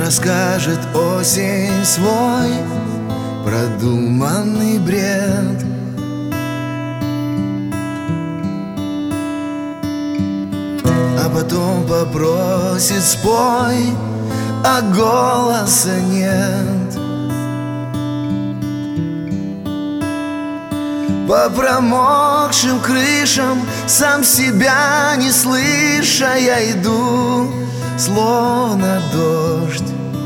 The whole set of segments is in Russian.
расскажет осень свой продуманный бред. А потом попросит: спой, а голоса нет. По промокшим крышам, сам себя не слыша, я иду, словно дождь.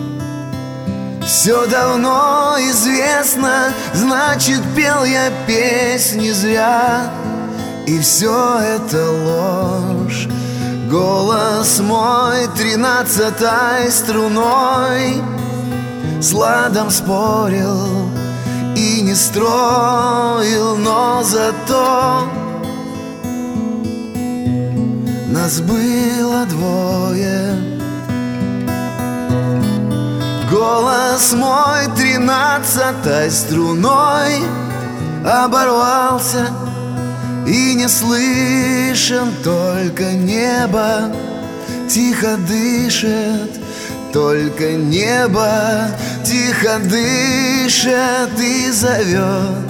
Все давно известно, значит, пел я песни зря. И все это ложь. Голос мой 13-й струной с ладом спорил и не строил, но зато нас было двое. Голос мой 13-й струной оборвался и не слышен, только небо тихо дышит, только небо тихо дышит и зовет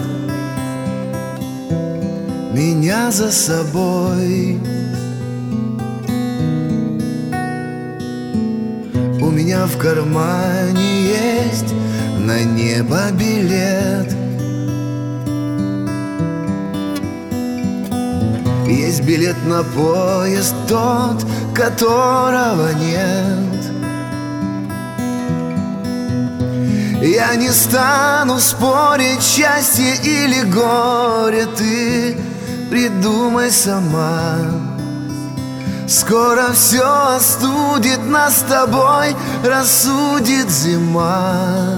меня за собой. У меня в кармане есть на небо билет. Есть билет на поезд тот, которого нет. Я не стану спорить, счастье или горе, ты придумай сама. Скоро все остудит, нас с тобой рассудит зима.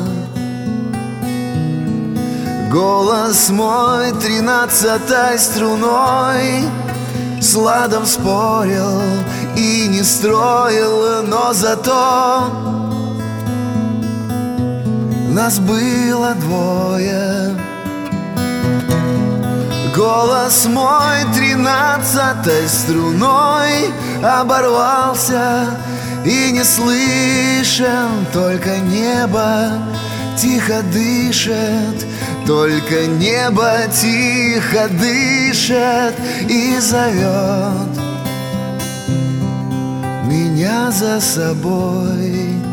Голос мой 13-й струной с ладом спорил и не строил, но зато нас было двое. Голос мой 13-й струной оборвался и не слышен, только небо тихо дышит, только небо тихо дышит и зовет меня за собой.